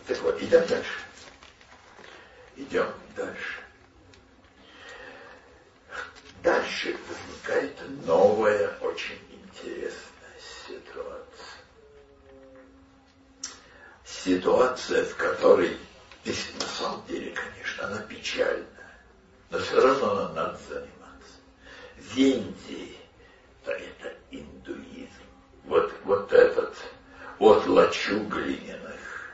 Так вот, идем дальше. Идем дальше. Дальше возникает новая, очень интересная ситуация. Ситуация, в которой, если на самом деле, конечно, она печальная, но все равно нам надо заниматься. В Индии, да, это индуизм, вот этот от лачуг глиняных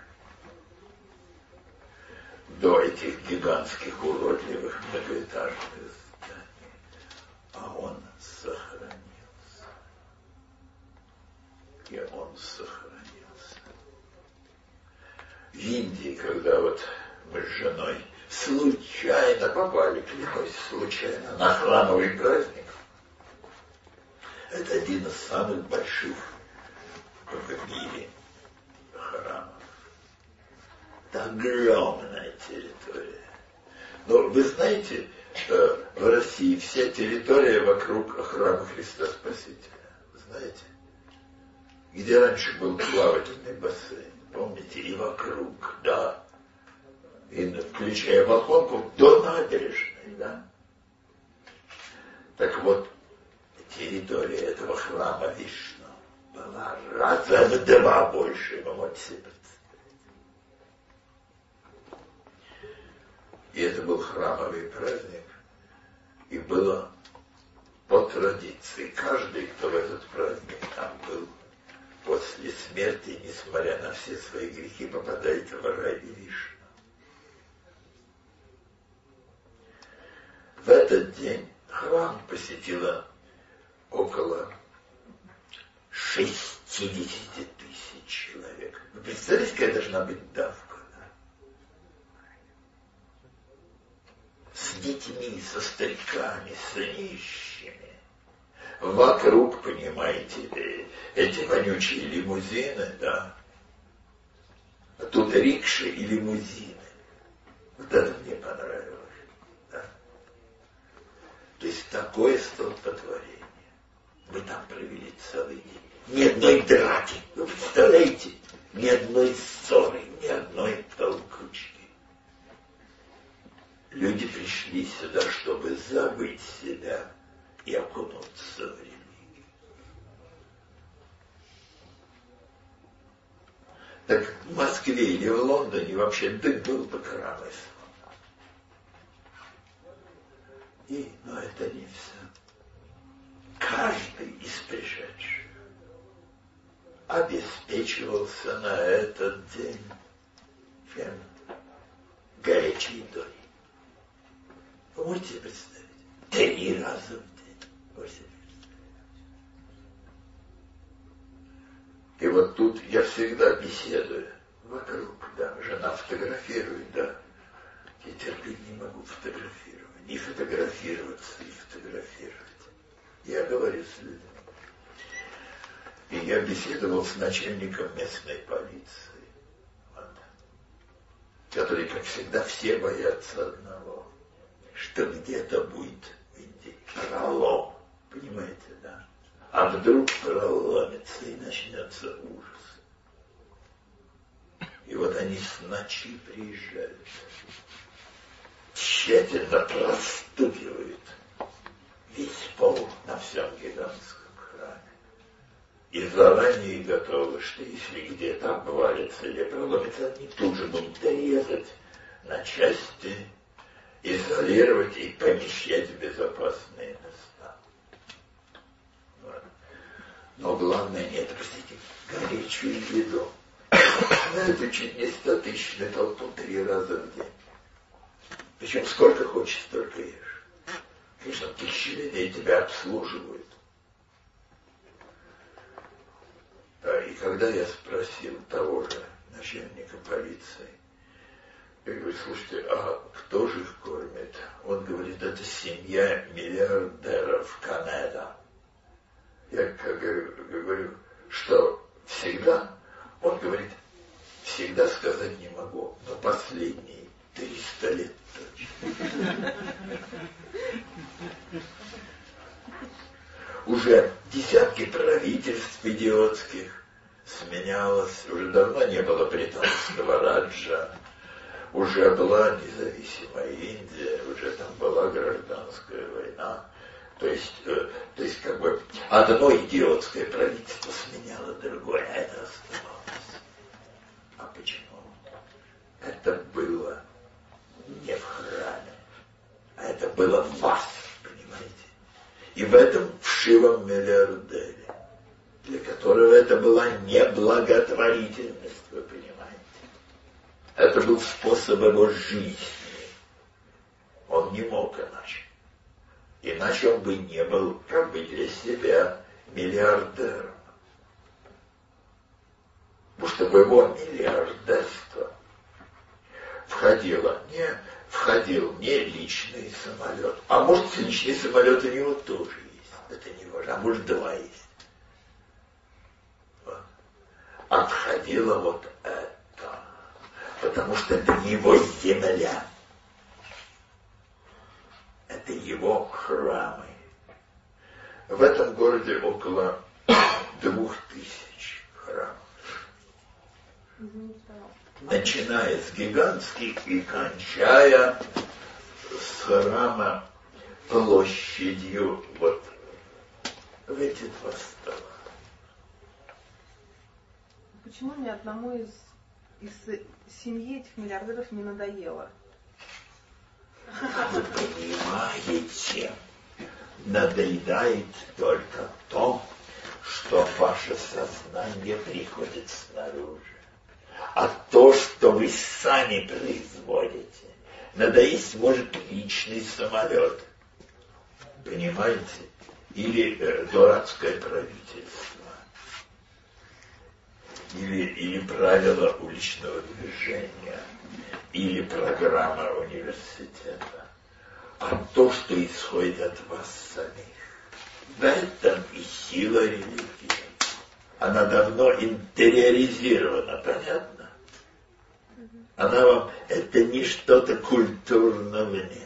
до этих гигантских уродливых многоэтажных зданий, а он сохранился. И он сохранился. В Индии, когда вот мы с женой случайно попали, клянусь, случайно, на храмовый праздник, это один из самых больших в мире храмов. Это огромная территория. Но вы знаете, что в России вся территория вокруг храма Христа Спасителя. Вы знаете? Где раньше был плавательный бассейн, помните, и вокруг, да. И включая Волхонку до набережной, да. Так вот, территория этого храма Вишну была раза в 2 больше, вы можете себе представить. И это был храмовый праздник, и было по традиции, каждый, кто в этот праздник там был, после смерти, несмотря на все свои грехи, попадает в рай Вишну. В этот день храм посетило около 60 тысяч человек. Вы представляете, какая должна быть давка? Да? С детьми, со стариками, с нищими. Вокруг, понимаете, эти вонючие лимузины, да. А тут рикши и лимузины. Вот это мне понравилось. Да. То есть такое столпотворение. Мы там провели целый день. Ни одной драки. Вы представляете? Ни одной ссоры, ни одной толкучки. Люди пришли сюда, чтобы забыть себя и окунуться в религию. Так в Москве или в Лондоне вообще дым был бы храм ислама. Но это не все. Каждый из пришедших обеспечивался на этот день чем? Горячей едой. Вы можете представить? 3 раза в день. Можете представить? И вот тут я всегда беседую вокруг, да, жена фотографирует, да. Я терпеть не могу фотографировать. И фотографироваться, и фотографировать. Я говорю с людьми. И я беседовал с начальником местной полиции, вот, который, как всегда, все боятся одного, что где-то будет в Индии пролом, понимаете, да? А вдруг проломится и начнется ужас. И вот они с ночи приезжают, тщательно простукивают весь пол на всем гигантском храме. И заранее готовы, что если где-то обвалится или проломится, они тут же будут резать на части, изолировать и помещать в безопасные места. Вот. Но главное не это, простите, горячую еду. Это чуть не 100-тысячную толпу 3 раза в день. Причем сколько хочешь, столько ешь. Конечно, 1000 людей тебя обслуживают. И когда я спросил того же начальника полиции, я говорю, слушайте, а кто же их кормит? Он говорит, это семья миллиардеров Канада. Я говорю, что всегда? Он говорит, всегда сказать не могу, но последние 300 лет точно. Уже десятки правительств идиотских сменялось, уже давно не было британского раджа, уже была независимая Индия, уже там была гражданская война. То есть как бы одно идиотское правительство сменяло другое, а это оставалось. А почему? Это было не в храме, а это было в вас, понимаете? И в этом вшивом миллиардере, для которого это была не благотворительность, вы понимаете? Это был способ его жизни. Он не мог иначе. Иначе он бы не был как бы для себя миллиардером. Потому что в его миллиардерство входил не личный самолет. А может, личный самолет у него тоже есть. Это не важно. А может, два есть. Вот. А входило вот это. Потому что это его земля. Это его храмы. В этом городе около 2000 храмов. Начиная с гигантских и кончая с храма площадью вот в эти два стола. Почему ни одному из семьи этих миллиардеров не надоело? Вы понимаете, надоедает только то, что ваше сознание приходит снаружи. А то, что вы сами производите, надоесть может личный самолет. Понимаете? Или дурацкое правительство. Или правила уличного движения. Или программа университета. А то, что исходит от вас самих. В этом и сила религии. Она давно интериоризирована, понятно? Она вам, это не что-то культурно внешне.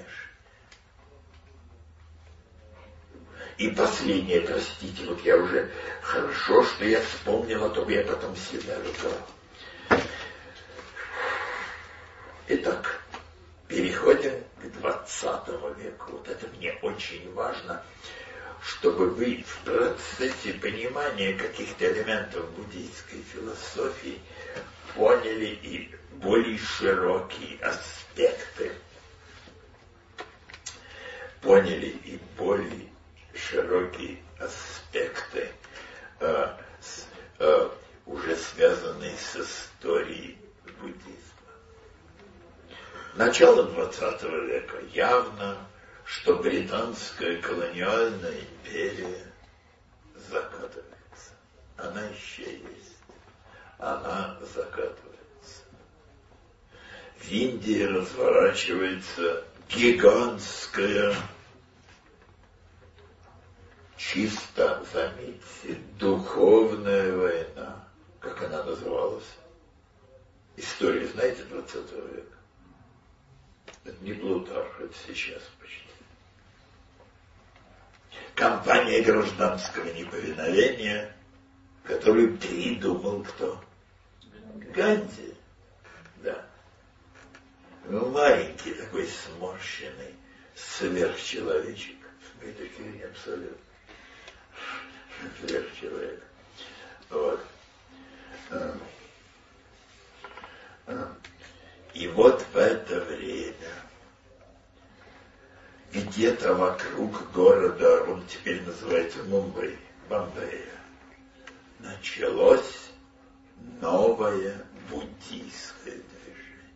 И последнее, простите, вот я уже, хорошо, что я вспомнил, а то бы я потом себя ругал. Итак, переходим к 20 веку. Вот это мне очень важно, чтобы вы в процессе понимания каких-то элементов буддийской философии поняли и более широкие аспекты. Уже связанные с историей буддизма. Начало 20 века явно, что британская колониальная империя закатывается. Она еще есть. Она закатывается. В Индии разворачивается гигантская, чисто, заметьте, духовная война. Как она называлась? История, знаете, 20 века? Это не Плутарх, это сейчас почти. Кампания гражданского неповиновения, которую придумал кто? Ганди. Да. Ну, маленький такой сморщенный сверхчеловечек. Мы такие не абсолютно. Сверхчеловек. Вот. И вот в это время где-то вокруг города, он теперь называется Бомбея, началось новое буддийское движение.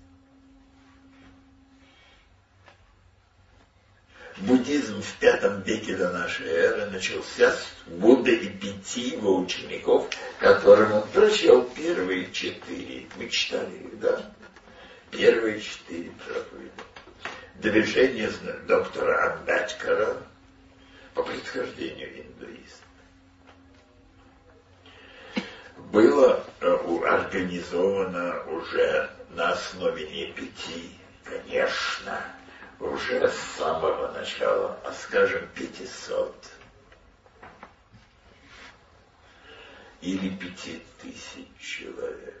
Буддизм в V веке до нашей эры начался с Будды и 5 его учеников, которым он прочел первые 4. Мы читали их, да? Первые 4 проповеди. Движение доктора Амбедкара, по происхождению индуист, было организовано уже на основе не 5, конечно, уже с самого начала, а скажем 500. или 5000 человек.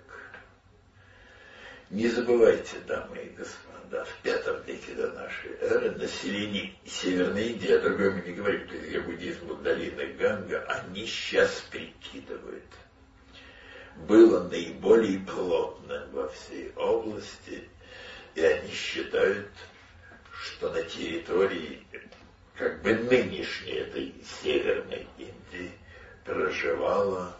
Не забывайте, дамы и господа, в V веке до нашей эры население Северной Индии, о другом мы не говорим, где буддизм у долины Ганга, они сейчас прикидывают, было наиболее плотным во всей области, и они считают, что на территории как бы нынешней этой Северной Индии проживало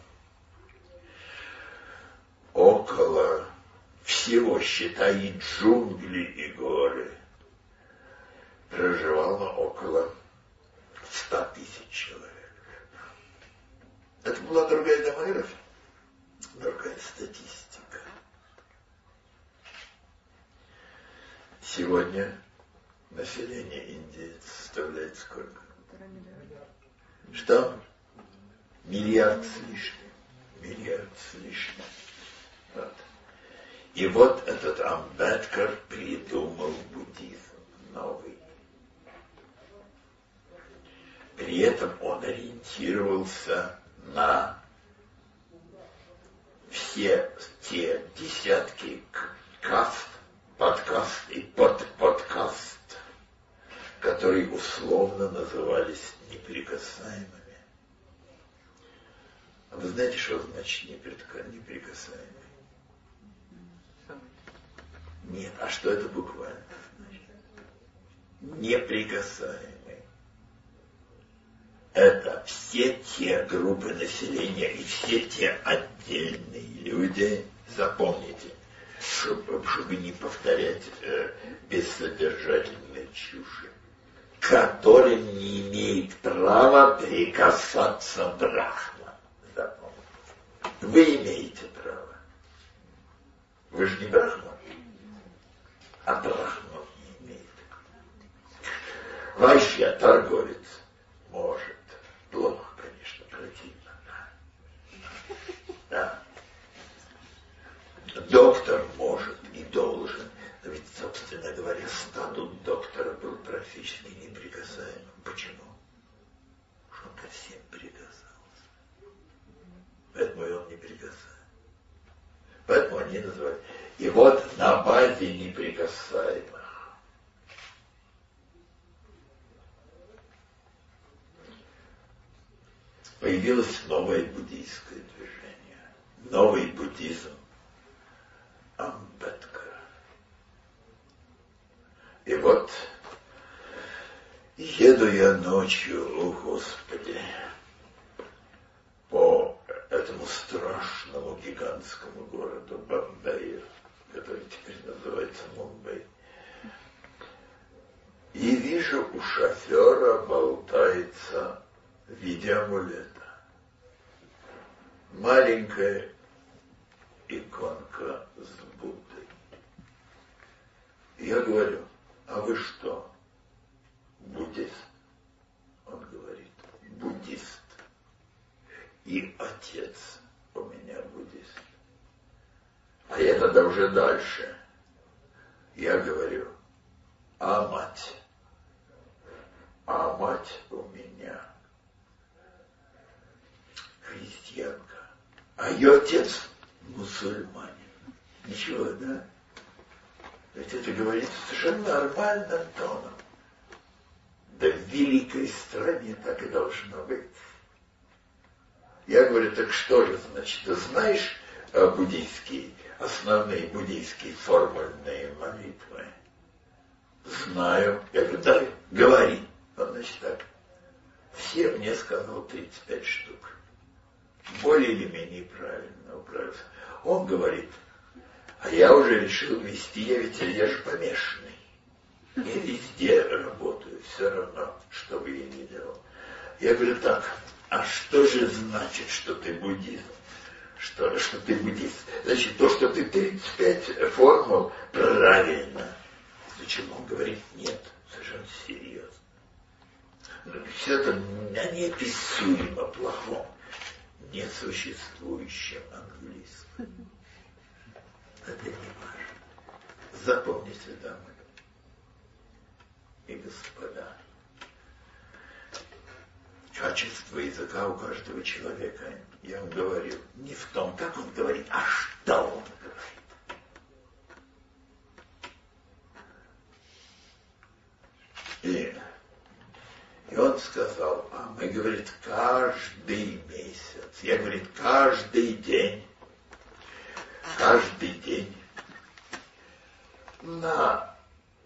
около всего, считай, и джунгли, и горы, проживало около 100 000 человек. Это была другая демография, другая статистика. Сегодня население Индии составляет сколько? 1,5 миллиарда. Что? Миллиард с лишним. Вот. И вот этот Амбедкар придумал буддизм новый. При этом он ориентировался на все те десятки каст, подкаст и подкаст, которые условно назывались неприкасаемыми. А вы знаете, что значит неприкасаемый? Нет, а что это буквально значит? Неприкасаемый. Это все те группы населения и все те отдельные люди, запомните, чтобы не повторять бессодержательные чуши, которым не имеет права прикасаться Брахма. Запомните. Вы имеете право. Вы же не Брахма. А Брахма не имеет. Вайшья, торговец, может. Плохо, конечно, противно. Да. Доктор может и должен. Но ведь, собственно говоря, статут доктора был практически неприкасаемым. Почему? Потому что он ко всем прикасался. Поэтому и он не прикасаем. Поэтому они называют. И вот на базе неприкасаемых появилось новое буддийское движение. Новый буддизм Амбедкара. И вот еду я ночью, о Господи, по этому страшному гигантскому городу Бомбею, который теперь называется Мумбай. И вижу, у шофера болтается в виде амулета маленькая иконка с Буддой. Я говорю, а вы что, буддист? Он говорит, буддист. И отец у меня буддист. А это да уже дальше. Я говорю, а мать? А мать у меня христианка. А ее отец мусульманин. Ничего, да? Ведь это говорится совершенно нормальным тоном. Да в великой стране так и должно быть. Я говорю, так что же значит? Ты знаешь буддийские, основные буддийские формульные молитвы? Знаю. Я говорю, да, говори. Он, значит, так. Все мне сказал 35 штук. Более или менее правильно управился. Он говорит, а я уже решил вести, я же помешанный. Я везде работаю, все равно, что бы я ни делал. Я говорю, так, а что же значит, что ты буддист? Что ты буддист? Значит, то, что ты 35 формул, правильно. Зачем он говорит, нет, совершенно серьезно. Все это неописуемо плохом, несуществующем английском. Это не важно. Запомните, дамы и господа. качество языка у каждого человека, я вам говорил, не в том, как он говорит, а что он говорит. И он сказал, а мы, говорит, каждый месяц, я, говорит, каждый день на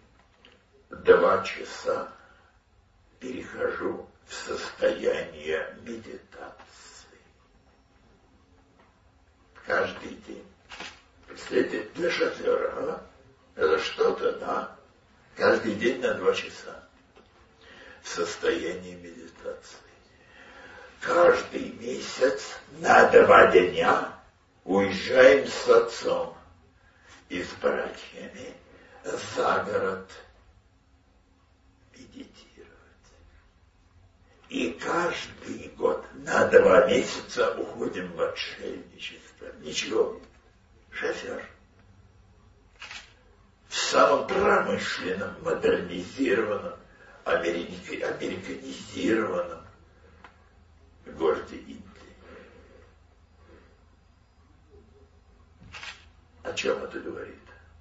2 часа перехожу в состояние медитации. Каждый день. Представляете, для шофера, а? Это что-то, да? Каждый день на 2 часа в состоянии медитации. Каждый месяц на 2 дня уезжаем с отцом и с братьями за город медитировать. И каждый год на 2 месяца уходим в отшельничество. Ничего. Шофер. В самом промышленном, модернизированном, американизированном городе Индии. О чем это говорит?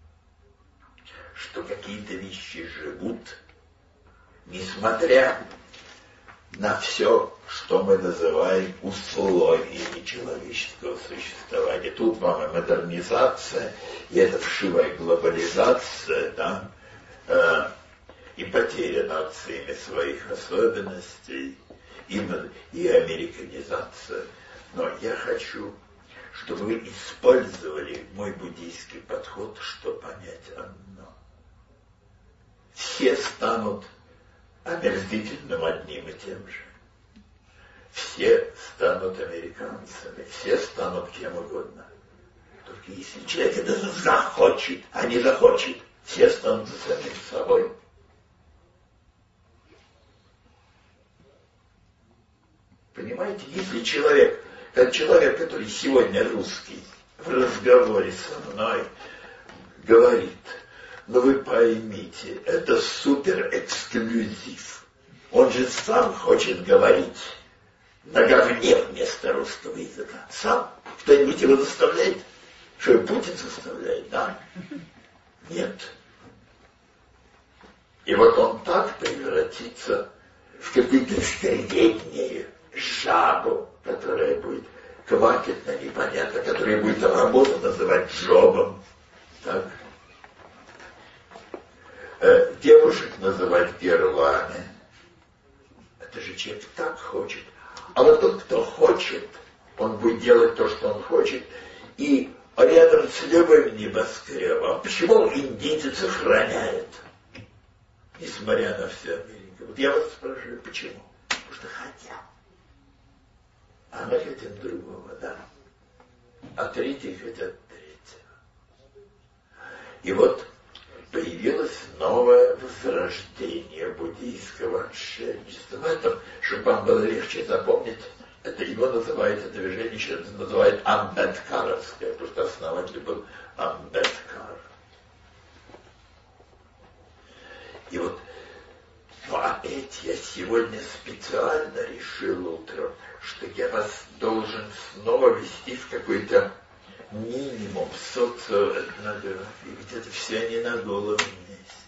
Что какие-то вещи живут, несмотря на все, что мы называем условиями человеческого существования. Тут вам и модернизация, и эта вшивая глобализация, да, и потеря нациями своих особенностей, и американизация. Но я хочу, чтобы вы использовали мой буддийский подход, чтобы понять одно. Все станут омерзительным одним и тем же. Все станут американцами, все станут кем угодно. Только если человек это захочет, а не захочет, все станут за самим собой. Понимаете, если человек, который сегодня русский, в разговоре со мной говорит, но вы поймите, это супер-эксклюзив. Он же сам хочет говорить на говне вместо русского языка. Сам. Кто-нибудь его заставляет? Что, и Путин заставляет, да? Нет. И вот он так превратится в какую-то среднюю жабу, которая будет квакать на непонятно, которая будет работу называть джобом. Так. Девушек называть герлами. Это же человек так хочет. А вот тот, кто хочет, он будет делать то, что он хочет, и рядом с любым небоскребом. Почему индийцы сохраняют, несмотря на все Америку? Вот я вас спрашиваю, почему? Потому что хотят. А мы хотим другого, да. А третьи хотят третьего. И вот появилось новое возрождение буддийского отшельничества. В этом, чтобы вам было легче запомнить, это его называют, это движение еще называют амбедкаровское, потому что основатель был Амбедкар. И вот, но опять я сегодня специально решил утром, что я вас должен снова ввести в какой-то минимум социоэтнографии, ведь это все не на голом месте.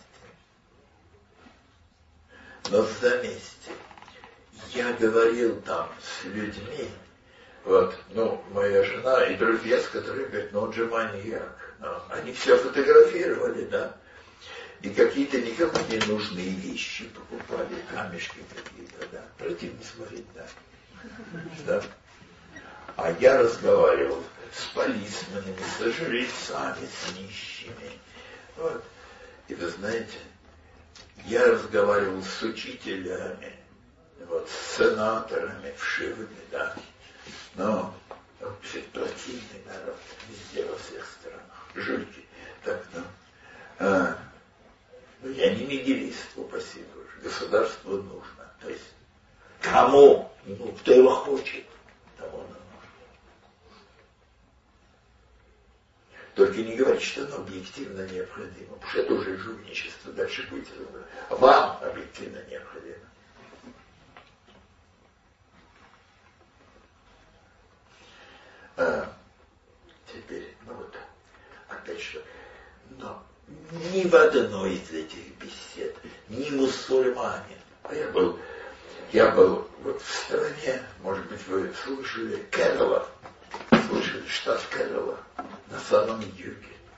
Но заметьте, я говорил там с людьми, вот, моя жена и друзья, с которыми говорят, он же маньяк. Они все фотографировали, да, и какие-то никому не нужные вещи покупали, камешки какие-то, да, противно смотреть, да. Да. А я разговаривал с полисменами, с жрецами, с нищими. Вот. И вы знаете, я разговаривал с учителями, вот, с сенаторами, вшивыми, да. Но вообще противный народ везде, во всех странах. Жульки. Так, я не нигилист, упаси Боже. Государству нужно. То есть кому? Кто его хочет, тому оно нужно. Только не говорите, что оно объективно необходимо, потому что это уже жульничество, дальше будет. Вам объективно необходимо. сказать, что... Но ни в одной из этих бесед, ни мусульманин, а я был вот в стране, может быть, вы слышали, Керала, слышали, штат Керала, на самом юге.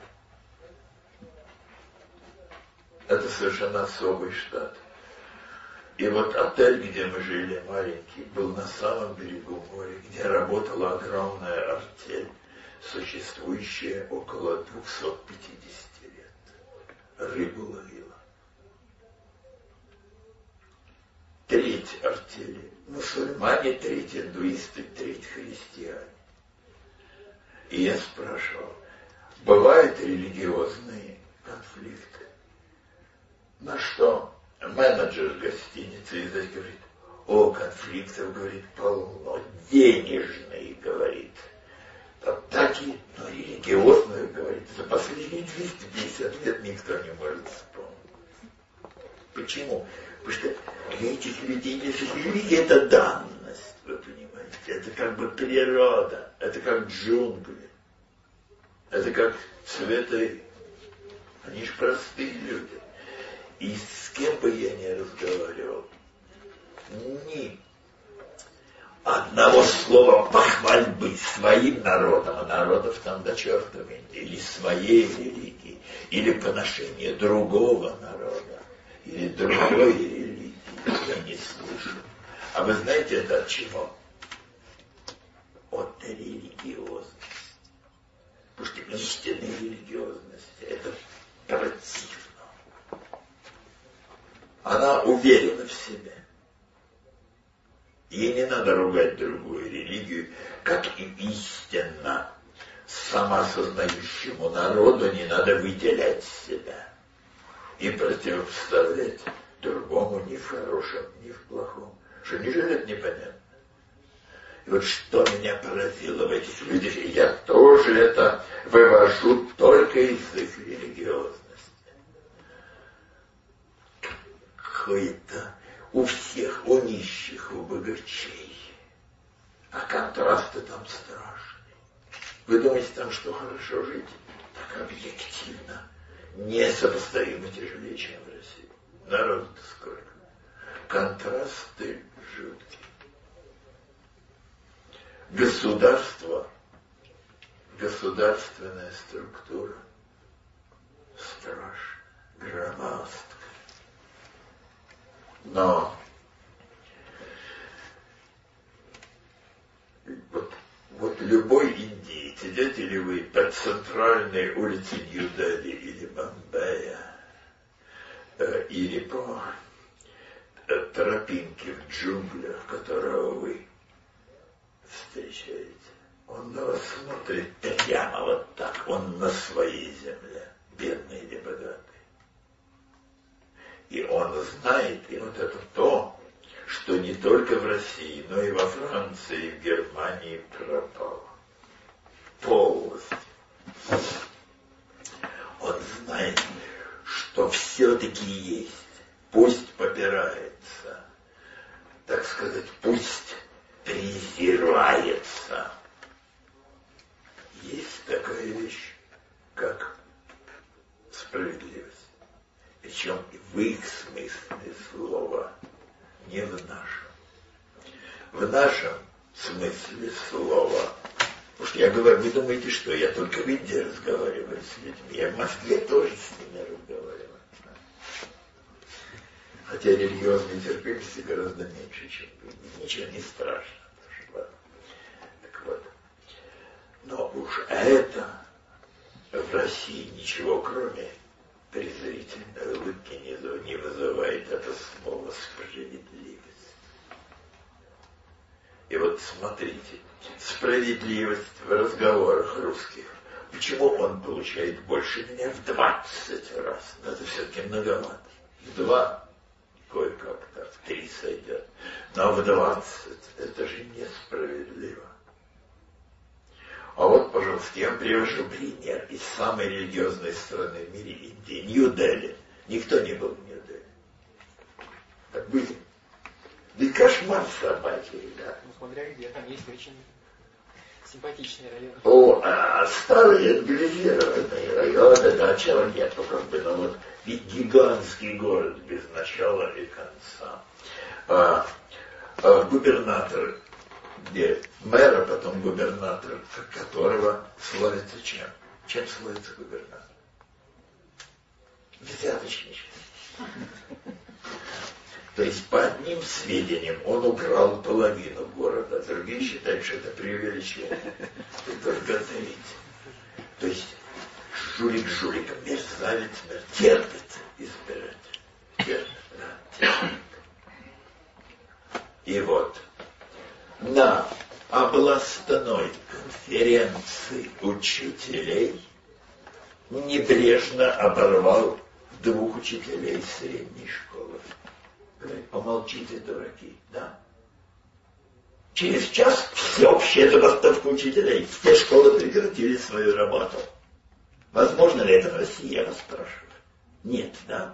Это совершенно особый штат. И вот отель, где мы жили, маленький, был на самом берегу моря, где работала огромная артель, существующая около 250 лет. Рыбу ловила. Треть артели мусульмане, треть индуисты, треть христиане. И я спрашивал, бывают религиозные конфликты? На что менеджер гостиницы здесь говорит, конфликтов, говорит, полно, денежные, говорит, такие, но религиозные, говорит, за последние 250 лет никто не может вспомнить. Почему? Потому что для этих людей религия — это данность, вы понимаете, это как бы природа, это как джунгли, это как цветы, они же простые люди. И с кем бы я ни разговаривал, ни одного слова похвальбы своим народом, а народов там до черта, или своей религии, или поношение другого народа, или другой религии я не слышу. А вы знаете это от чего? От религиозности. Потому что истинная религиозность — это противно. Она уверена в себе. Ей не надо ругать другую религию, как и истинно самоосознающему народу не надо выделять себя и противопоставлять другому ни в хорошем, ни в плохом. Что неужели это непонятно? И вот что меня поразило в этих людях, и я тоже это вывожу только из их религиозности. Какое-то у всех, у нищих, у богачей. А контрасты там страшные. Вы думаете, там что хорошо жить? Так объективно. Несопоставимо тяжелее, чем в России. Народу-то сколько. Контрасты жуткие. Государство, государственная структура страшная, громоздкая. Но вот любой индиец, идете ли вы по центральной улице Нью-Дели или Бомбея, или по тропинке в джунглях, которого вы встречаете, он на вас смотрит прямо вот так, он на своей земле, бедный или богатый. И он знает, и вот это то, что не только в России, но и во Франции, и в Германии пропало. Полностью. Он знает, что все-таки есть. Пусть попирается, так сказать, пусть презирается. Есть такая вещь, как справедливость. Причем в их смысле слова, не в нашем. В нашем смысле слова. Потому что я говорю, вы думаете, что я только в Индии разговариваю с людьми, я в Москве тоже с ними разговариваю. Хотя религиозной терпимости гораздо меньше, чем в Индии. Ничего не страшно. Так вот. Но уж это в России ничего, кроме презрительной улыбки не вызывает это слово справедливость. И вот смотрите, справедливость в разговорах русских. Почему он получает больше меня в 20 раз? Но это все-таки многовато. В 2 кое-как-то, в 3 сойдет. Но в 20 это же несправедливо. А вот, пожалуйста, я вам привожу пример из самой религиозной страны в мире, Индии, Нью-Дели. Никто не был в Нью-Дели. Так были. Да и кошмар собаки, ребята. Ну, смотря где, там есть очень Симпатичные районы. Старые отгризированные районы, да, чего нету, как бы, ну вот, ведь гигантский город без начала и конца. Губернатор, где мэр, а потом губернатор, которого славится чем? Чем славится губернатор? Взяточничество. То есть, по одним сведениям, он украл половину города, другие считают, что это преувеличение. Только заметьте. То есть, жулик жуликом, мерзавец терпит избирать. Терпит, да, терпит. И вот, на областной конференции учителей небрежно оборвал 2 учителей средней школы. Говорит, помолчите, дураки, да. Через час всеобщая забастовка учителей. Все школы прекратили свою работу. Возможно ли это в России, я вас спрашиваю? Нет, да?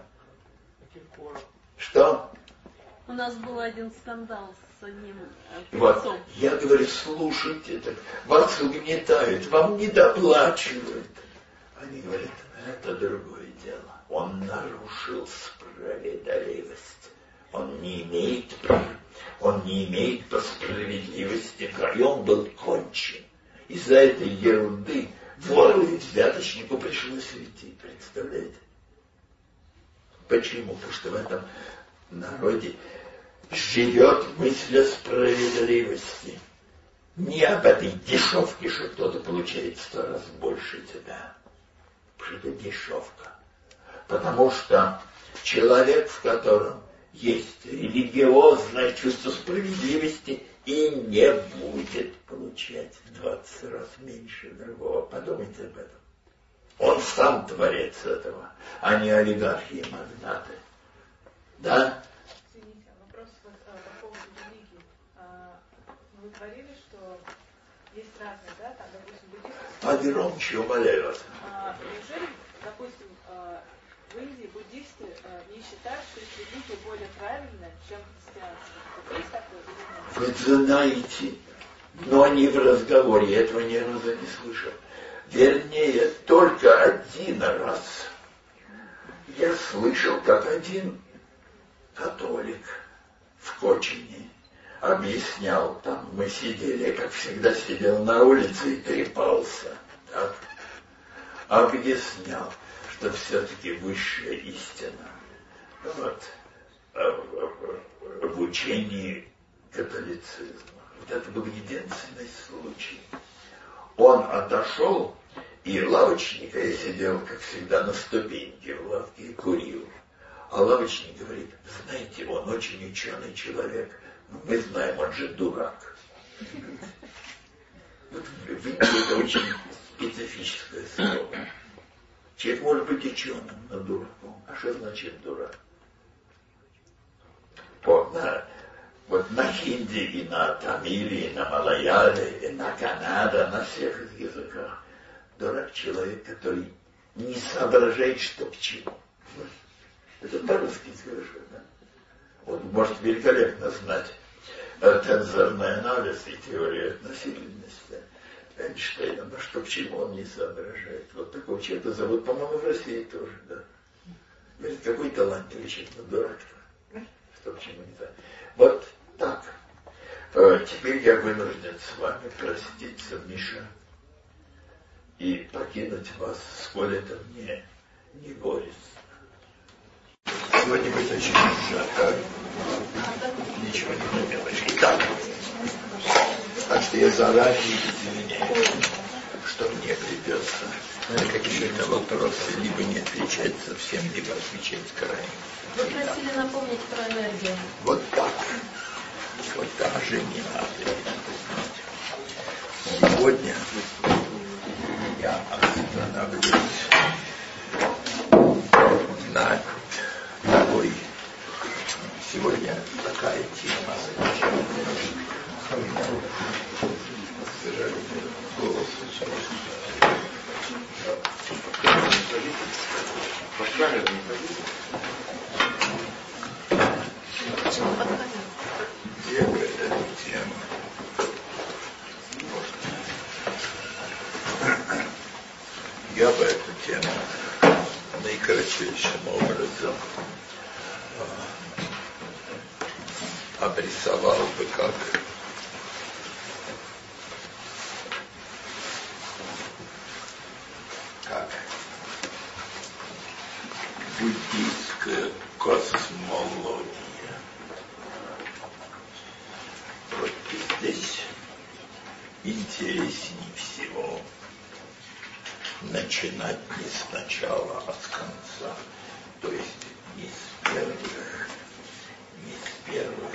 Что? У нас был один скандал с одним вот, певцом. я говорю, слушайте, так, вас угнетают, вам не доплачивают. Они говорят, это другое дело. Он нарушил справедливость. Он не имеет по справедливости права. И он был кончен. Из-за этой ерунды вору и взяточнику пришлось уйти. Представляете? Почему? Потому что в этом народе живет мысль о справедливости. Не об этой дешевке, что кто-то получает 100 раз больше тебя. Потому что это дешевка. Потому что человек, в котором есть религиозное чувство справедливости, и не будет получать в 20 раз меньше другого. Подумайте об этом. Он сам творец этого, а не олигархи и магнаты. Да? Извините, вопрос по поводу религии. Вы говорили, что есть разные, да, там, допустим, буддисты. Погромче, умоляю вас. Неужели, допустим, в Индии буддисты не считают, что их религия более правильная, чем христианство? Вот есть такое или нет? Вы знаете, но не в разговоре, я этого ни разу не слышал. Вернее, только один раз я слышал, как один католик в Кочине объяснял, там мы сидели, как всегда сидел на улице и трепался, так, объяснял, что все-таки высшая истина вот, в учении католицизма. Вот это был единственный случай. Он отошел, и лавочник, я сидел, как всегда, на ступеньке в лавке и курил. А лавочник говорит, знаете, он очень ученый человек, но мы знаем, он же дурак. Вот в Индии это очень специфическое слово. Человек может быть ученым, но дураком. А что значит дурак? Вот на хинди и на тамиле, и на малаяле, и на канада, на всех языках. Дурак человек, который не соображает, что к чему. Это по-русски скажу, да? Вот может великолепно знать тензорный анализ и теорию относительности Эйнштейна, но что к чему он не соображает. Вот такого человека зовут, по-моему, в России тоже, да. Говорит, какой талантливый человек, но дурак-то. Что к чему не знаю. Вот так. Теперь я вынужден с вами проститься, Миша, и покинуть вас, сколь это мне не горестно. Сегодня будет очень жарко. Ничего не поделаешь. Итак, так что я заранее извиняюсь, что мне придется на какие-то вопросы либо не отвечать совсем, либо отвечать крайне. Вы просили напомнить про энергию. Вот так. Вот даже не надо. Сегодня я остановлюсь на такой. Сегодня такая тема. У меня, к сожалению, голос сейчас. Я говорю, эту тему. наикратчайшим образом обрисовал бы, как буддийская космология. Вот здесь интереснее всего начинать не сначала, а с конца. То есть не с первых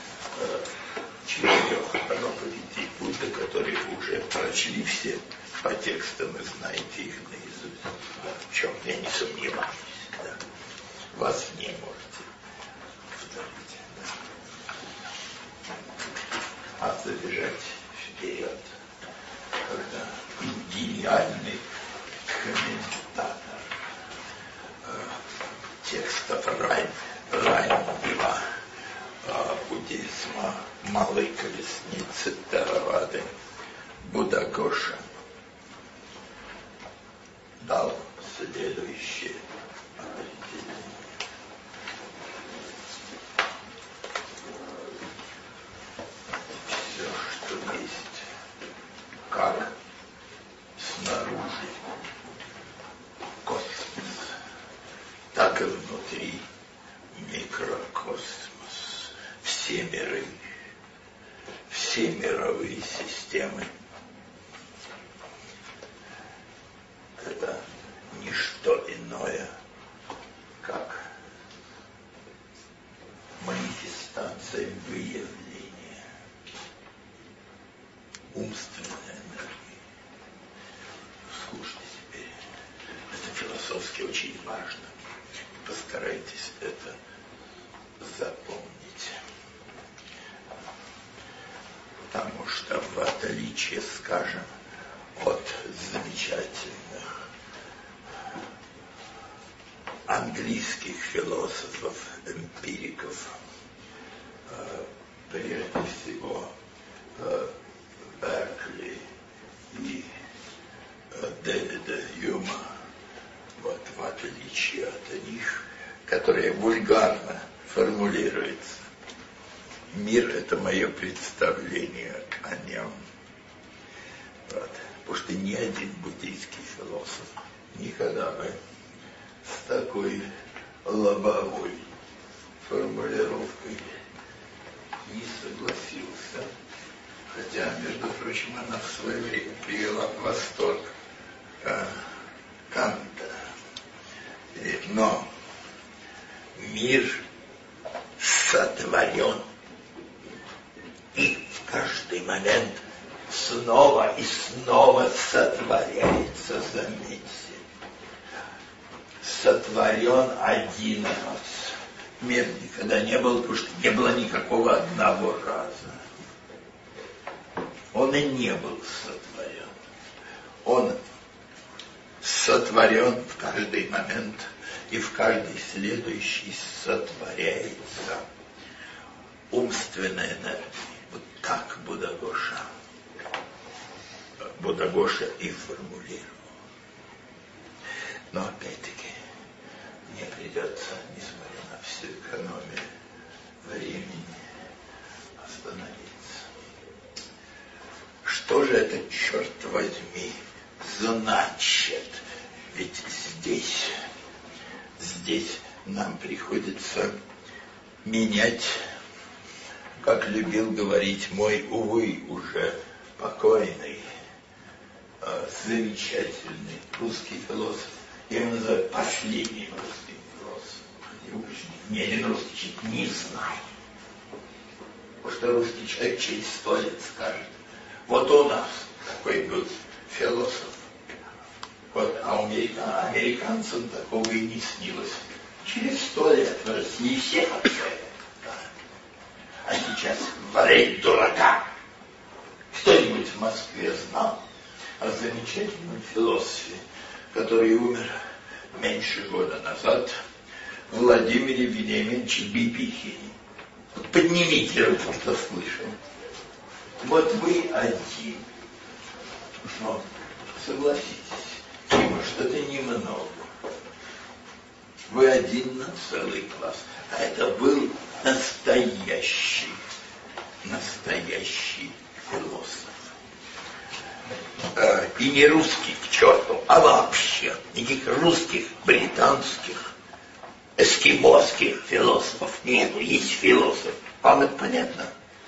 4 проповедей Будды, которые вы уже прочли все по текстам и знаете их наизусть. Да, в чем я не сомневаюсь. Да. Вас не можете повторить. Да. А забежать вперед, когда гениальный комментатор текстов раннего буддизма Малой Колесницы Теравады Буддагоша дал следующее определение. Все, что есть, как снаружи космос, так и внутри микрокосмос. Все миры, все мировые системы — это не что иное, как манифестация выявления умственной энергии. Слушайте теперь, это философски очень важно. Постарайтесь это запомнить. Потому что в отличие, скажем, от замечательных английских философов, эмпириков, прежде всего Беркли и Дэвида Юма, вот в отличие от них, которые вульгарно формулируются. Мир — это мое представление о нем. Вот. Потому что ни один буддийский философ никогда бы с такой лобовой формулировкой не согласился. Хотя, между прочим, она в свое время привела в восторг Канта. Но мир сотворен, и в каждый момент снова и снова сотворяется, заметьте. Сотворен один раз. Мир никогда не был, потому что не было никакого одного раза. Он и не был сотворен. Он сотворен в каждый момент, и в каждый следующий сотворяется умственная энергия. Вот так Буддагоша и формулировал. Но опять-таки мне придется, несмотря на всю экономию времени, остановиться. Что же это, черт возьми, значит? Ведь здесь нам приходится менять, как любил говорить мой, увы, уже покойный, замечательный русский философ. Я его называю последним русским философом. Ни один русский человек не знает. Потому что русский человек через 100 лет скажет: вот у нас такой был философ. Вот, а американцам такого и не снилось. Через 100 лет в России все обсуждают. А сейчас варить дурака. Кто-нибудь в Москве знал о замечательном философе, который умер меньше года назад, Владимире Вениаминовиче Бибихине? Поднимите руку, кто слышал. Вот вы один. Но согласитесь, что это немного. Вы один на целый класс. А это был настоящий философ. И не русский, к черту, а вообще никаких русских, британских, эскимосских философов нету. Есть философ. Вам это понятно?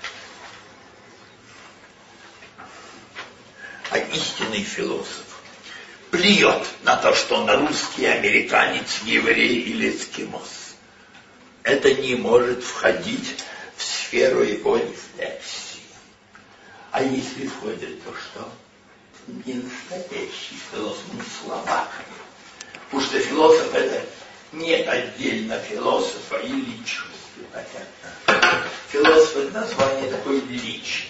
А истинный философ плюет на то, что он русский, американец, еврей или эскимос. Это не может входить в сферу его рефлексии. А если входит, то что? Не настоящий философ, не словак. Потому что философ — это не отдельно философа и личности, понятно. Философ — это название такой личности,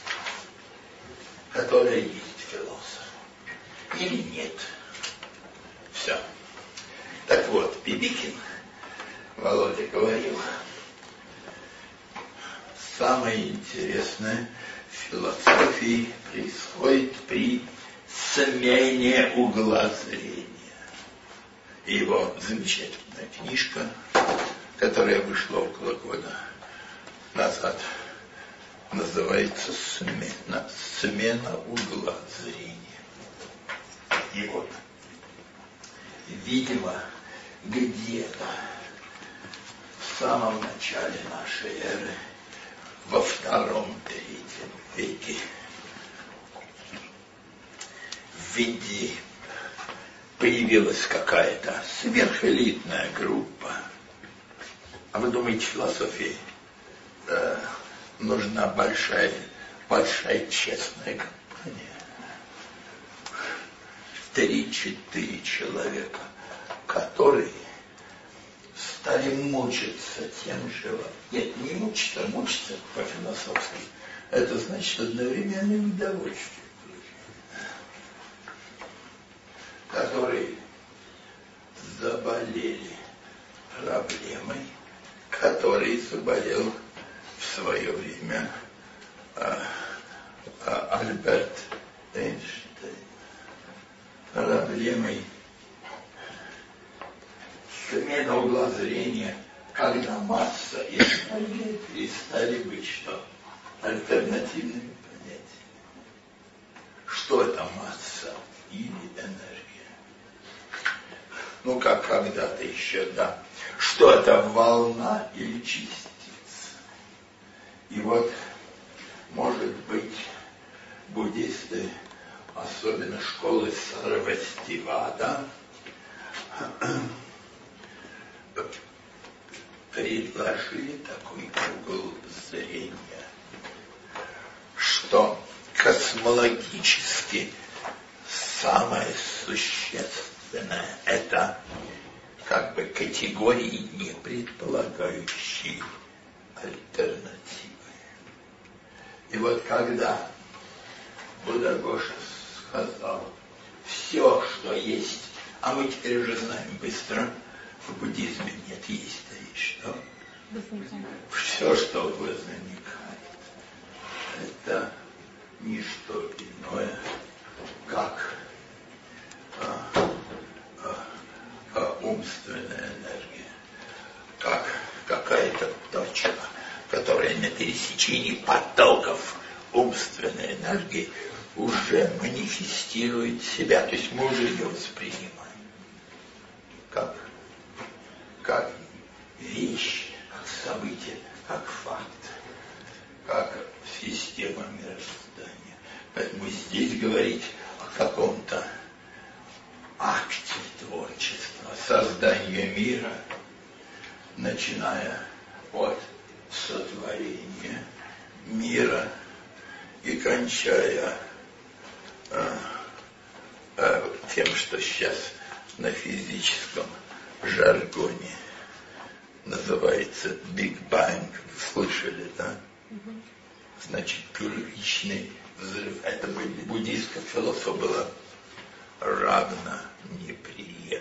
которая есть философ. Или нет. Все. Так вот, Бибикин, Володя говорил, самое интересное в философии происходит при смене угла зрения. И его замечательная книжка, которая вышла около года назад, называется «Смена угла зрения». И вот, видимо, где-то в самом начале нашей эры, во II-III веке, в Индии появилась какая-то сверхэлитная группа. А вы думаете, философии нужна большая честная компания? 3-4 человека, которые стали мучиться тем же. Нет, не мучиться, а мучиться по-философски. Это значит одновременное удовольствие. Которые заболели проблемой, которой заболел в свое время Альберт Эйнштейн. Проблемой смена угла зрения, когда масса и энергия перестали быть что? Альтернативными понятиями. Что это масса или энергия? Ну, как когда-то еще, да. Что это, волна или частица? И вот, может быть, буддисты, особенно школы Сарвастивада, предложили такой угол зрения, что космологически самое существенное — это как бы категории, не предполагающие альтернативы. И вот когда Буддагоша сказал, все, что есть, а мы теперь уже знаем быстро, в буддизме нет, есть, да есть что? Все, что возникает, это не что иное, как умственная энергия, как какая-то точка, которая на пересечении потоков умственной энергии уже манифестирует себя, то есть мы уже ее воспринимаем как вещь, как событие, как факт, как система мироздания. Поэтому здесь говорить о каком-то акте творчества, создания мира, начиная от сотворения мира и кончая тем, что сейчас на физическом жаргоне называется Big Bang. Слышали, да? Значит, первичный взрыв. Это буддийская философия была равно неприемлема.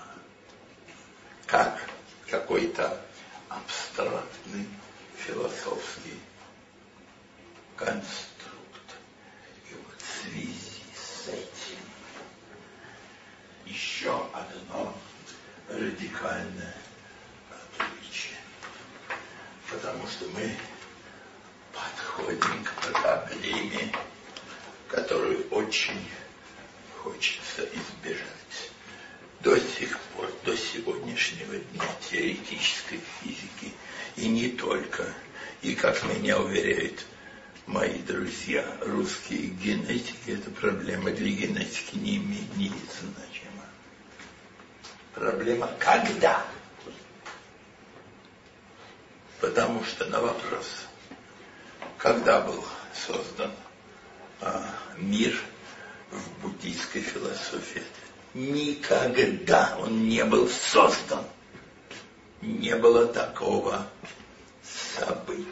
Как какой-то абстрактный философский конструкт. И вот в связи с этим еще одно радикальное отличие. Потому что мы подходим к проблеме, которую очень хочется избежать. До сих пор, до сегодняшнего дня теоретической физики, и не только, и, как меня уверяют мои друзья, русские генетики, эта проблема для генетики не имеет значения. Проблема когда? Потому что на вопрос, когда был создан мир в буддийской философии, никогда он не был создан. Не было такого события.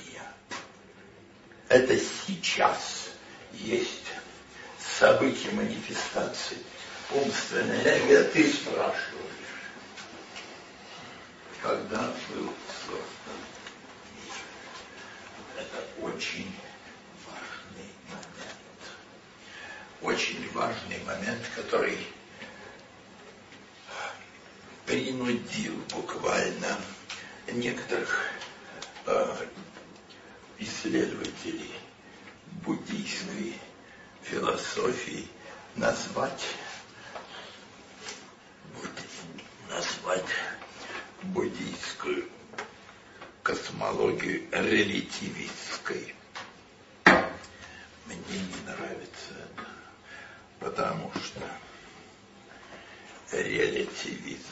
Это сейчас есть событие манифестации умственной энергии. Ты спрашиваешь, когда был создан мир. Это очень важный момент. Очень важный момент, который принудил буквально некоторых исследователей буддийской философии назвать буддийскую космологию релятивистской. Мне не нравится это, потому что релятивизм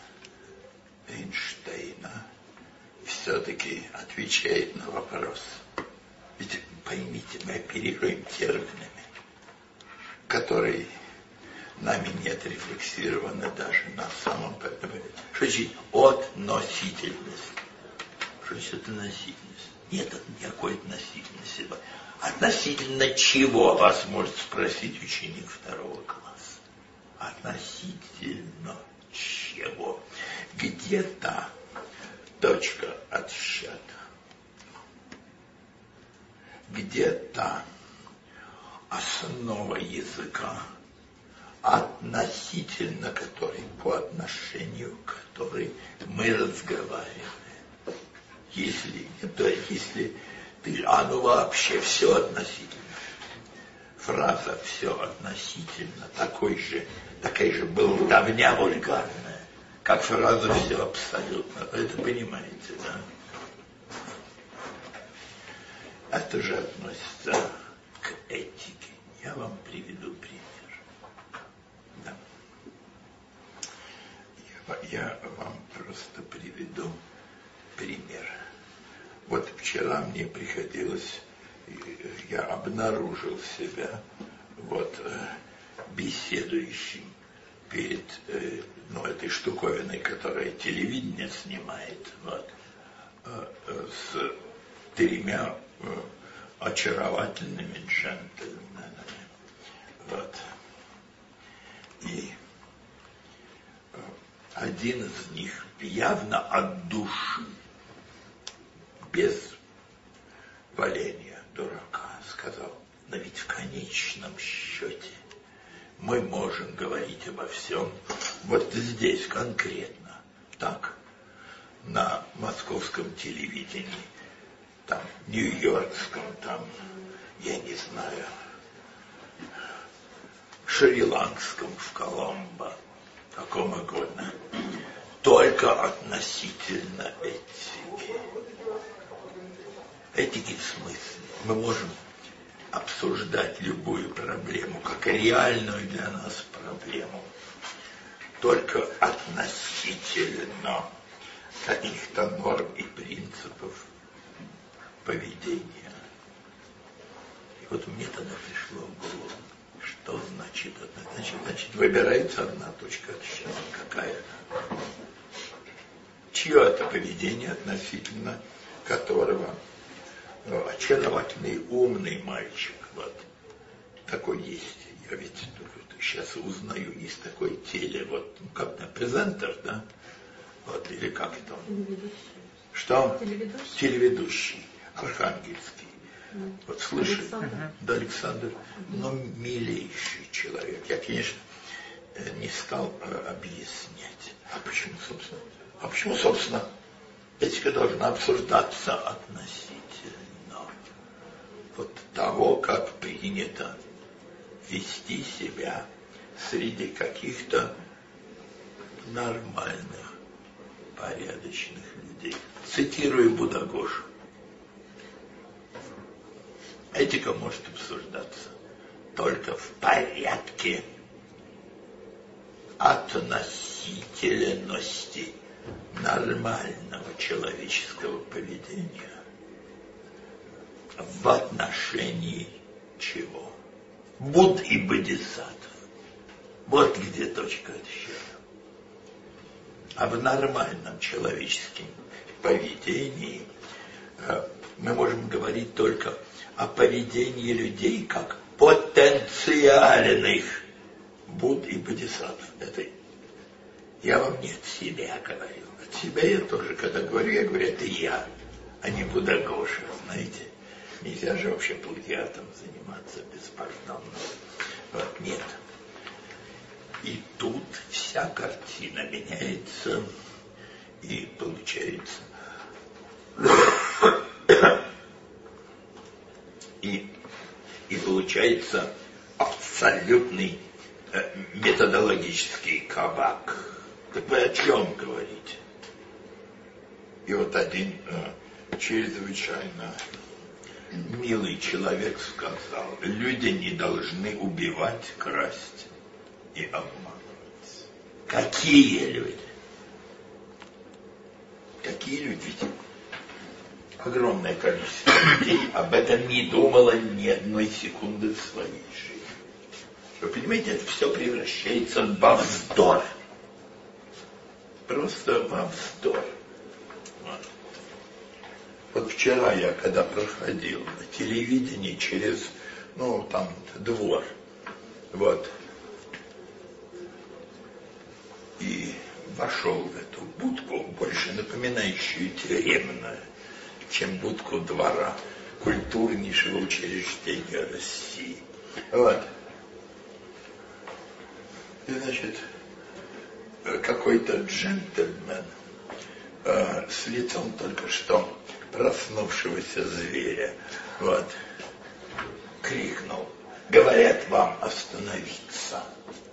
Эйнштейна все-таки отвечает на вопрос. Ведь поймите, мы оперируем терминами, которые нами не отрефлексированы даже на самом понимании. Что значит относительность? Что значит относительность? Нет никакой относительности. Относительно чего, вас может спросить ученик 2 класса. Относительно чего? Где-то точка отсчета. Где-то основа языка, относительно которой, по отношению к которой мы разговариваем. Если ты, ну вообще все относительно. Фраза «все относительно» такая же болтовня вульгарная, как фраза «все абсолютно». Вы это понимаете, да? Это же относится к этике. Я вам приведу пример. Да. Я вам просто приведу пример. Вот вчера мне приходилось, я обнаружил себя беседующим перед этой штуковиной, которая телевидение снимает, с 3 очаровательными джентльменами. И один из них явно от души, без валения дурака, сказал: но ведь в конечном счете мы можем говорить обо всем вот здесь конкретно, так, на московском телевидении, там, нью-йоркском, там, я не знаю, шри-ланкском, в Коломбо, каком угодно, только относительно этики. Этики в смысле. Мы можем обсуждать любую проблему, как реальную для нас проблему, только относительно каких-то норм и принципов поведения. И вот мне тогда пришло в голову, что значит это? Значит, выбирается одна точка отсчета. Какая-то. Чье это поведение, относительно которого очаровательный, умный мальчик, такой есть. Я ведь сейчас узнаю, есть такой как-то презентер, да? Или как это он? Телеведущий. Что? Телеведущий. Телеведущий, архангельский. Слышали? Александр. Да, Александр, но милейший человек. Я, конечно, не стал объяснять. А почему, собственно, этика должна обсуждаться относительно вот того, как принято вести себя среди каких-то нормальных, порядочных людей. Цитирую Будагошу. Этика может обсуждаться только в порядке относительности нормального человеческого поведения в отношении чего? Будд и Бодхисаттв. Вот где точка отсчета. А в нормальном человеческом поведении мы можем говорить только о поведении людей как потенциальных Будд и Бодхисаттв. Это я вам не от себя говорю. От себя я тоже, когда говорю, я говорю, это я, а не Будагоша, знаете. Нельзя же вообще плагиатом заниматься беспардонно. Вот, нет. И тут вся картина меняется, и получается... И получается абсолютный методологический кабак. Так вы о чем говорите? И вот один чрезвычайно милый человек сказал, люди не должны убивать, красть и обманывать. Какие люди? Какие люди? Ведь огромное количество людей об этом не думало ни одной секунды в своей жизни. Вы понимаете, это все превращается во вздор. Просто во вздор. Вот вчера я, когда проходил на телевидении через, там, двор, вот, и вошел в эту будку, больше напоминающую тюремную, чем будку двора культурнейшего учреждения России. Вот. И, значит, какой-то джентльмен с лицом только что проснувшегося зверя, вот, крикнул: говорят вам остановиться.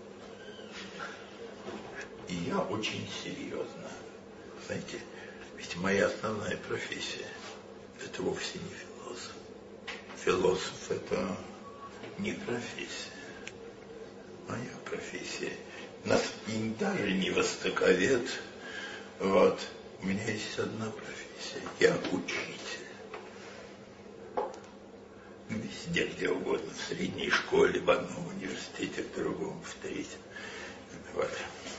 И я очень серьезно, знаете, ведь моя основная профессия — это вовсе не философ. Философ — это не профессия. Моя профессия, и даже не востоковед, вот, у меня есть одна профессия, я учитель. Везде, где угодно, в средней школе, в одном университете, в другом, в третьем. Вот.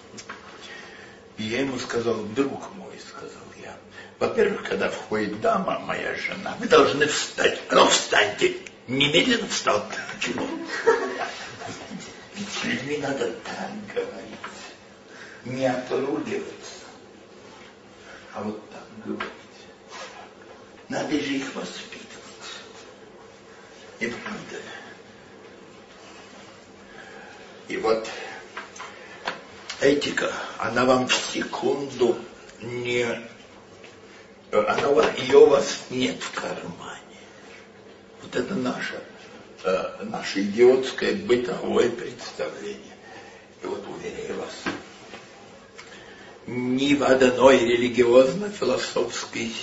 И я ему сказал: друг мой, сказал я, во-первых, когда входит дама, моя жена, вы должны встать. Ну, встаньте. Немедленно встал. Почему? Ведь с людьми надо так говорить. Не отругиваться, а вот так говорить. Надо же их воспитывать. И правда. И вот этика, она вам в секунду не... ее у вас нет в кармане. Вот это наше идиотское бытовое представление. И вот уверяю вас, ни в одной религиозно-философской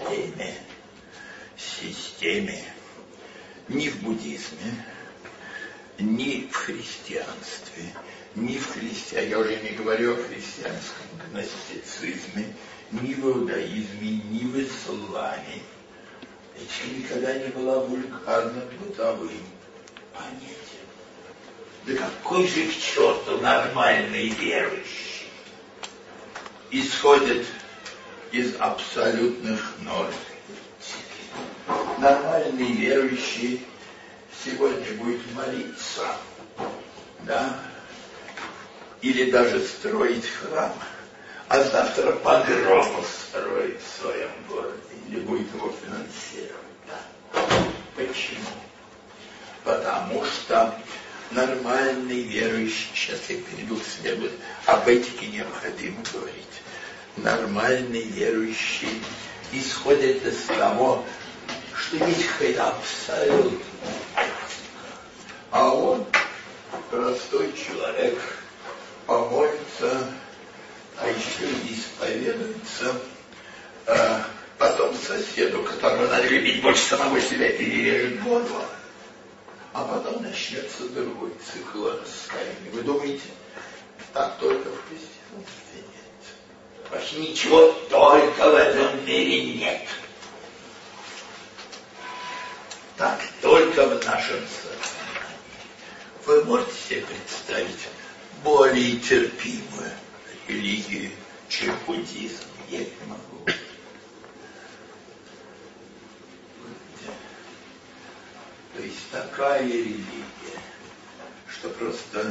системе, ни в буддизме, ни в христианстве, я уже не говорю о христианском гностицизме, ни в иудаизме, ни в исламе. Этика никогда не была вульгарно-бытовым понятием. Да какой же к черту нормальный верующий исходит из абсолютных норм. Нормальный верующий сегодня будет молиться, да, или даже строить храм, а завтра погром строить в своем городе, или будет его финансировать. Да. Почему? Потому что Нормальный верующий, сейчас я перейду к следует, об этике необходимо говорить. Нормальный верующий исходит из того, что есть какой-то абсолют. А он, простой человек, помолится, а еще и исповедуется, потом соседу, которого надо любить больше самого себя, перережет горло. А потом начнется другой цикл раскаяния. Вы думаете, так только в христианстве нет? Вообще ничего только в этом мире нет. Так только в нашем сознании. Вы можете себе представить более терпимую религию, чем буддизм? Я не могу. То есть такая религия, что просто,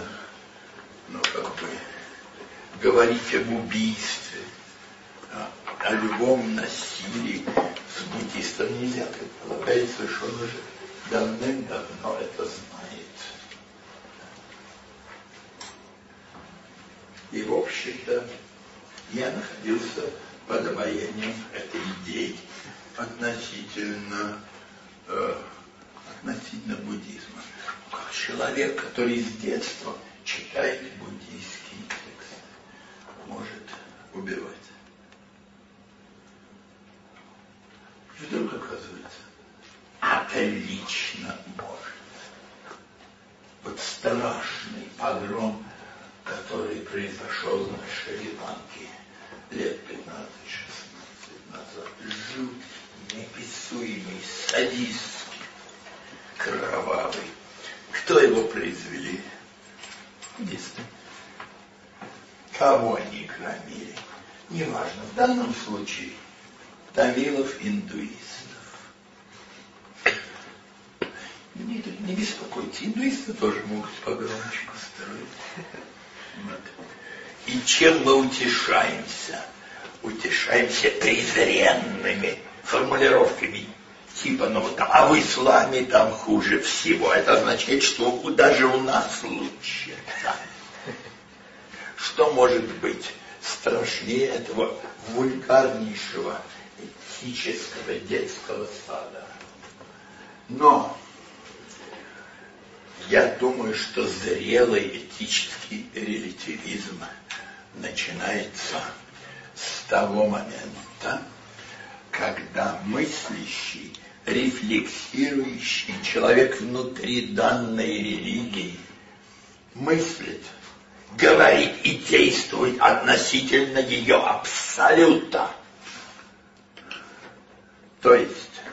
говорить об убийстве, о любом насилии с буддистом нельзя. Предполагается, что он уже давным-давно это знает. И, в общем-то, я находился под обаянием этой идеи относительно буддизма. Как человек, который с детства читает буддийские тексты, может убивать. И вдруг оказывается, отлично может. Вот страшный погром, который произошел на Шри-Ланке лет 15-16 назад. Жуткий, неописуемый, садистский, кровавый. Кто его произвели? Буддисты. Кого они громили? Неважно. В данном случае тамилов, индуистов. Не беспокойтесь, индуисты тоже могут погромче устроить. Вот. И чем мы утешаемся? Утешаемся презренными формулировками. Типа, а в исламе там хуже всего. Это означает, что даже у нас лучше. Да. Что может быть страшнее этого вульгарнейшего этического детского сада? Но я думаю, что зрелый этический релятивизм начинается с того момента, когда мыслящий, рефлексирующий человек внутри данной религии мыслит, говорит и действует относительно ее абсолюта. То есть,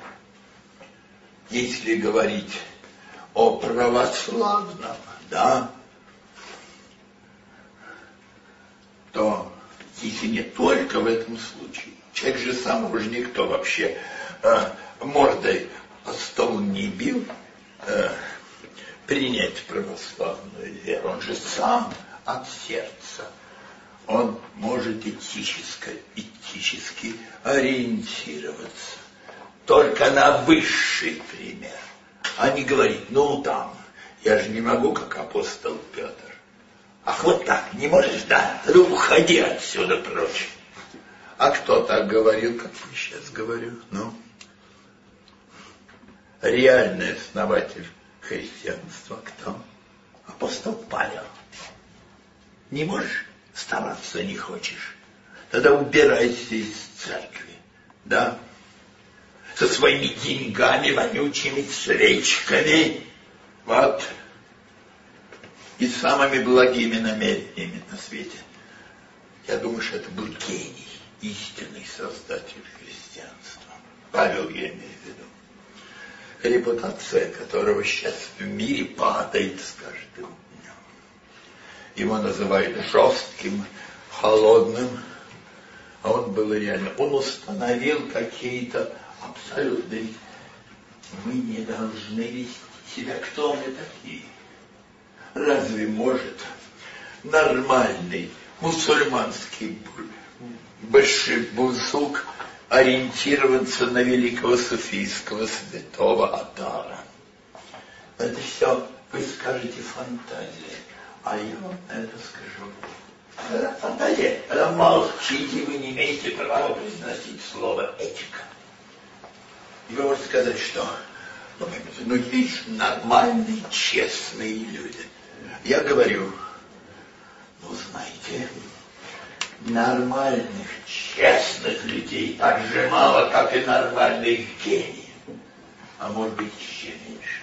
если говорить о православном, да, то если не только в этом случае, человек же сам уже никто вообще мордой о стол не бил, принять православную веру. Он же сам от сердца. Он может этически ориентироваться только на высший пример, а не говорить, я же не могу, как апостол Петр. Ах, вот так, не можешь, да? Тогда уходи отсюда прочь. А кто так говорил, как я сейчас говорю? Реальный основатель христианства кто? Апостол Павел. Не можешь? Стараться не хочешь. Тогда убирайся из церкви. Да? Со своими деньгами, вонючими свечками. Вот. И самыми благими намерениями на свете. Я думаю, что это был гений, истинный создатель христианства. Павел, я имею в виду. Репутация которого сейчас в мире падает с каждым днем. Его называют жестким, холодным, а он был реально. Он установил какие-то абсолютные. Мы не должны вести себя. Кто мы такие? Разве может нормальный мусульманский башибузук ориентироваться на великого суфийского святого Атара? Это все Вы скажете фантазия, а я вам это скажу. Это фантазия. Когда молчите, вы не имеете права произносить слово этика. И вы можете сказать, что есть нормальные, честные люди. Я говорю, знаете, нормальных, честных людей так же мало, как и нормальных гениев. А может быть, еще меньше.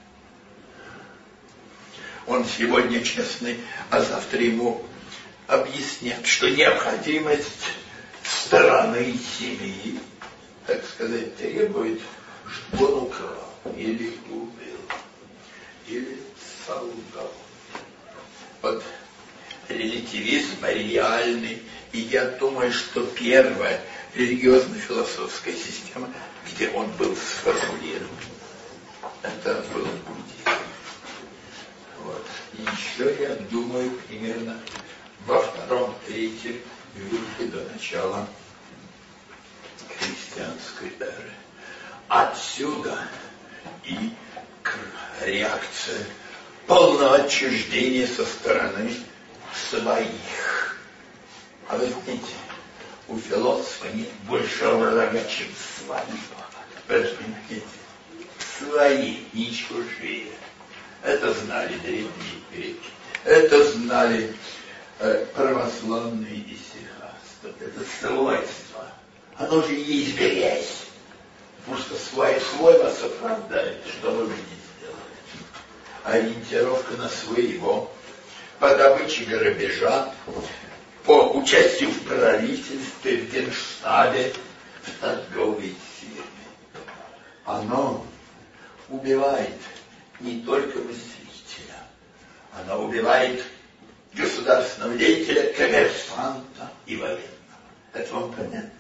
Он сегодня честный, а завтра ему объяснят, что необходимость страны и семьи, так сказать, требует, чтобы он украл, или убил, или солгал. Вот релятивизм реальный, и я думаю, что первая религиозно-философская система, где он был сформулирован, это был буддизм. Вот. И еще, я думаю, примерно во втором-третьем веке до начала христианской эры. Отсюда и реакция полного отчуждения со стороны своих. А вы знаете, у философа нет большего врага, чем свои. Понимаете? Свои, не чужие. Это знали древние греки. Это знали православные исихасты. Это свойство. Оно же есть грязь. Потому что свой вас оправдает, что вы не сделаете. Ориентировка на своего, по добыче грабежа, по участию в правительстве, в Генштабе, в торговой фирме. Оно убивает не только мыслителя, оно убивает государственного деятеля, коммерсанта и военного. Это вам понятно?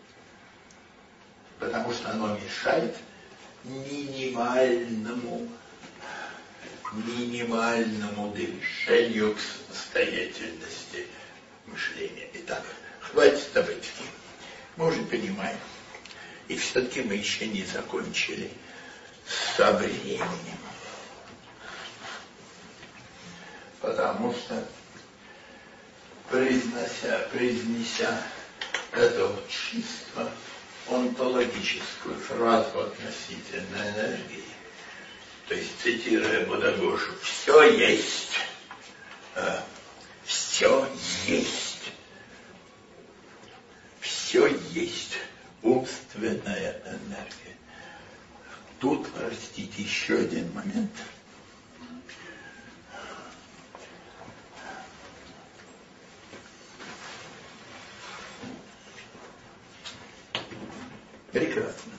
Потому что оно мешает минимальному движению к самостоятельности мышления. Итак, хватит об этике. Мы уже понимаем. И все-таки мы еще не закончили со временем. Потому что, произнеся это чисто онтологическую фразу относительно энергии, то есть, цитируя Будагошу, все есть умственная энергия. Тут, простите, еще один момент. Прекрасно.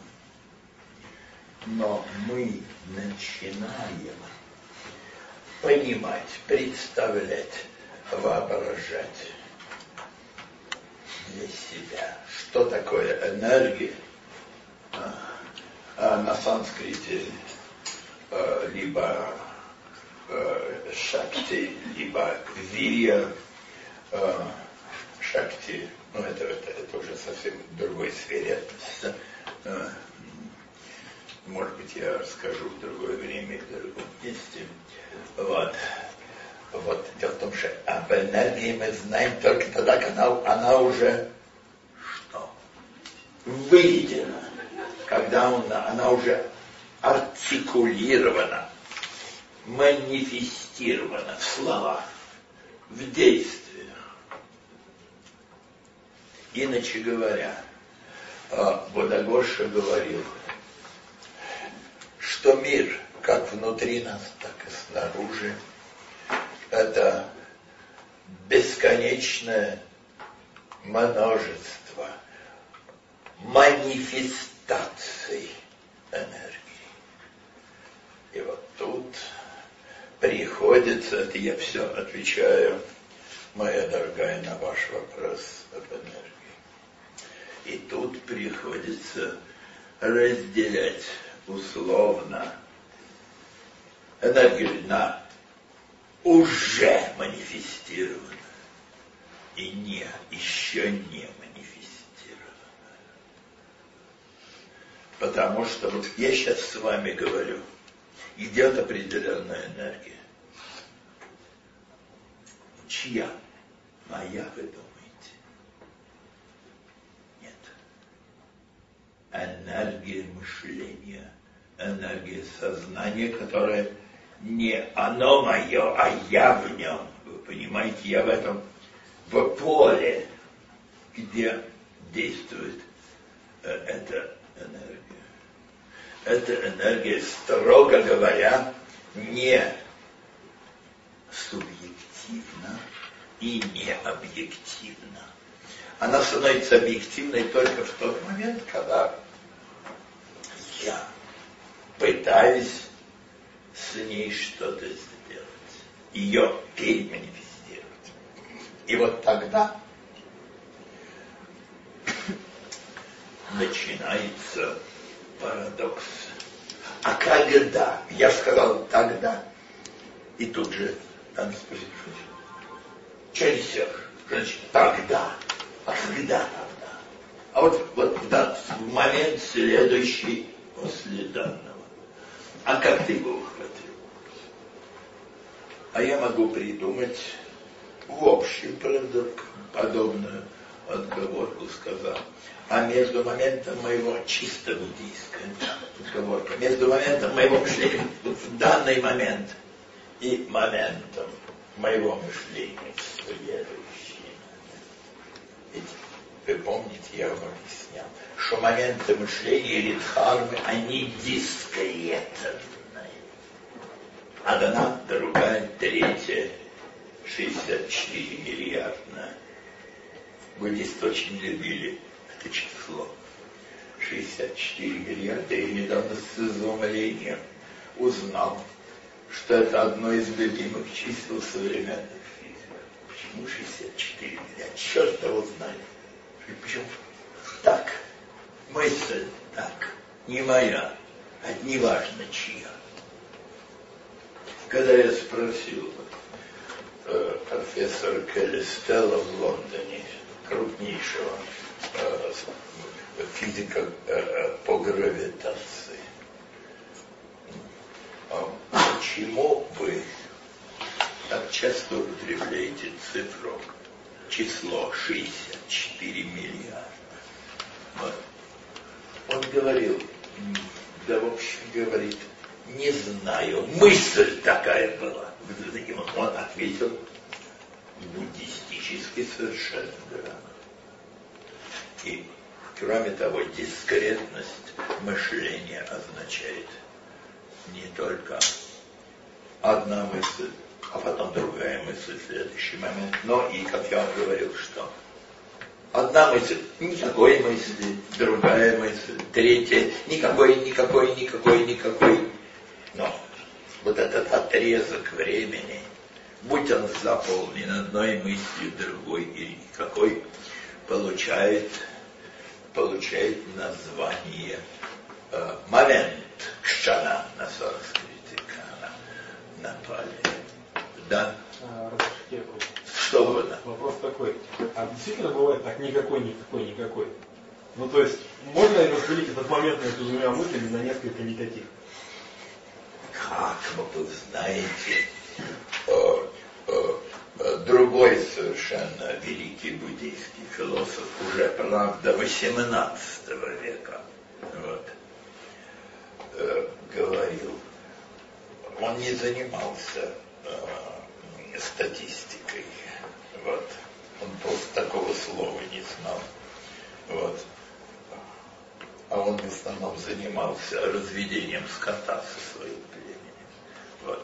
Но мы начинаем понимать, представлять, воображать для себя, что такое энергия. На санскрите либо шакти, либо вирья. Шакти, это уже совсем в другой сфере относится. Может быть, я расскажу в другое время и в другом месте. Вот. Дело в том, что об энергии мы знаем только тогда, когда она уже выведена, когда она уже артикулирована, манифестирована в словах, в действиях. Иначе говоря, Будагоша говорил, что мир, как внутри нас, так и снаружи, это бесконечное множество манифестаций энергии. И вот тут приходится, это я все отвечаю, моя дорогая, на ваш вопрос об энергии. И тут приходится разделять условно энергию на уже манифестированную и еще не манифестированную. Потому что вот я сейчас с вами говорю, идет определенная энергия. Чья? Моя, вы думаете? Нет. Энергия мышления, энергия сознания, которая не оно мое, а я в нем. Вы понимаете, я в этом, в поле, где действует эта энергия. Эта энергия, строго говоря, не субъективна и не объективна. Она становится объективной только в тот момент, когда я пытаюсь с ней что-то сделать, ее переманифестировать. И вот тогда начинается парадокс. А когда? Я сказал тогда. И тут же там спросит, что несешь? Значит, тогда. А когда тогда? А вот да, в момент следующий после данного. А как ты его ухватил? А я могу придумать в общем подобную отговорку, сказал. А между моментом моего чисто буддийская отговорка, между моментом моего мышления в данный момент и моментом моего мышления в следующий момент. Ведь вы помните, я вам объяснял, что моменты мышления или дхармы, они дискретные. Одна, другая, третья, 64 миллиардная. Буддисты очень любили это число. 64 миллиарда. Я недавно с изумлением узнал, что это одно из любимых чисел современных физиков. Почему 64 миллиарда? Черт его знает. Почему? Так. Мысль так. Не моя. А не важно чья. Когда я спросил профессора Келлистелла в Лондоне, крупнейшего физика по гравитации, почему вы так часто употребляете цифру, число 64 миллиарда? Вот. Он говорил, да в общем говорит, не знаю, мысль такая была. Он ответил буддистически совершенно грамотно. И, кроме того, дискретность мышления означает не только одна мысль, а потом другая мысль в следующий момент, но и, как я вам говорил, что одна мысль, никакой мысли, другая мысль, третья, никакой. Но вот этот отрезок времени, будь он заполнен одной мыслью, другой или никакой, получает название момент, кшана на санскрите, на пали. Да? Что угодно. Вопрос такой. А действительно бывает так никакой? Ну то есть, можно ли разделить этот момент между двумя мыслями на несколько никаких? Как вы знаете, другой совершенно великий буддийский философ, уже, правда, 18 века, говорил, он не занимался статистикой, он просто такого слова не знал, а он в основном занимался разведением скота со своим племенем,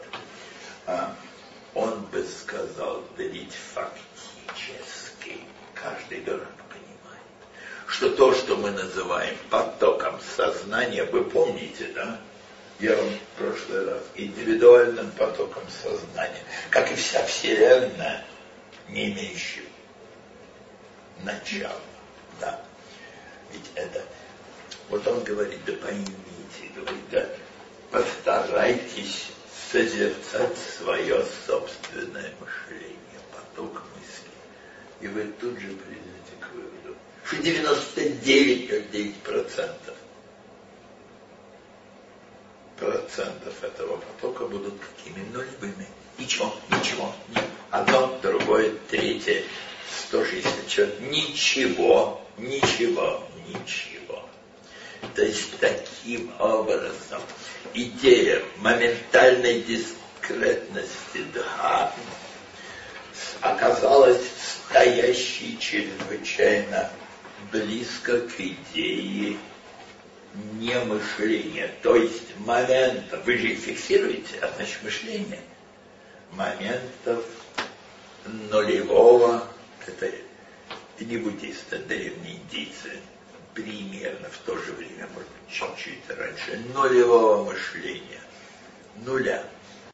он бы сказал, да ведь фактически каждый дурак понимает, что то, что мы называем потоком сознания, вы помните, да? Я вам в прошлый раз индивидуальным потоком сознания, как и вся Вселенная, не имеющая начала, да? Ведь это, вот он говорит, да поймите, говорит, да, постарайтесь созерцать свое собственное мышление, поток мысли. И вы тут же придете к выводу, что 99,9% процентов этого потока будут какими? Нулевыми. Ничего. Одно, другое, третье. 160. Ничего. То есть таким образом идея моментальной дискретности Дха оказалась стоящей чрезвычайно близко к идее немышления. То есть моментов, вы же их фиксируете, а значит мышление, моментов нулевого, это не буддисты, древние индийцы, примерно в то же время, может быть, чуть-чуть раньше, нулевого мышления, нуля.